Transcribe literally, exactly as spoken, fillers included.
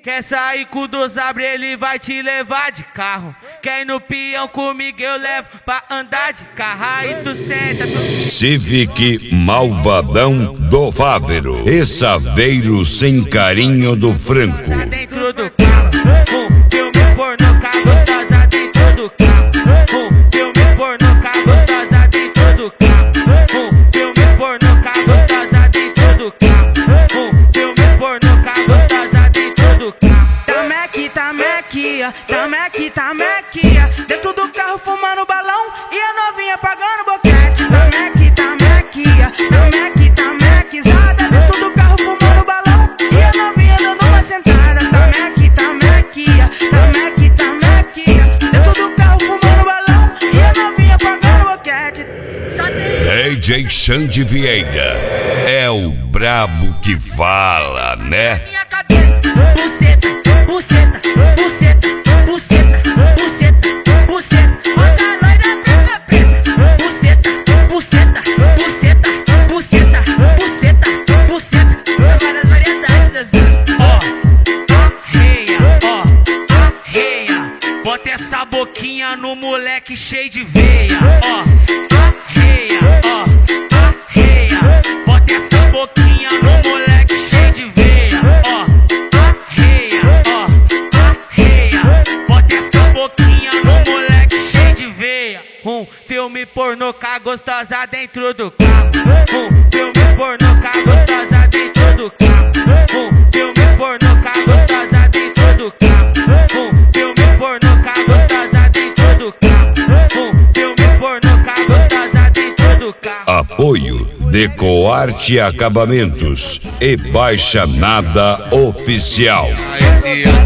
Quer sair com o Dosabre, ele vai te levar de carro. Quer ir no peão comigo, eu levo pra andar de carro. Aí tu senta, tu... Civic Malvadão do Fávero e Saveiro Sem Carinho do Franco. Dentro do carro, um filme pornô, cá gostosa dentro do carro. Um filme pornô, cá gostosa dentro do carro. Um filme pornô, cá gostosa dentro do carro. Um filme pornô, cá gostosa dentro do carro. Tameque, tameque, tameque, tameque, dentro do carro fumando balão e a novinha pagando boquete. Tameque, tameque, tameque, tamequezada, dentro do carro fumando balão e a novinha dando uma sentada. Tameque, tameque, tameque, tameque, dentro do carro fumando balão e a novinha pagando boquete. D J Xande Vieira é o brabo que fala, né? Minha cabeça, buceta, buceta, buceta, buceta, buceta, buceta, rosa loira preta preta, buceta, buceta, buceta, buceta, buceta, buceta, são várias variedades dessa. Ó, arreia, ó, arreia, bota essa boquinha no moleque cheio de veia. Ó, arreia, ó, arreia, bota essa boquinha no moleque cheio de veia. Ó, arreia, ó, arreia, bota essa boquinha no moleque cheio de veia. Um filme pornô, cá gostosa dentro do carro. Um filme pornô, cá gostosa dentro do carro. Um filme pornô, cá gostosa dentro do carro. Um filme pornô, cá gostosa dentro do carro. Um filme pornô, cá gostosa dentro do carro. Apoio Decoarte Acabamentos e Baixa Nada Oficial. Aí,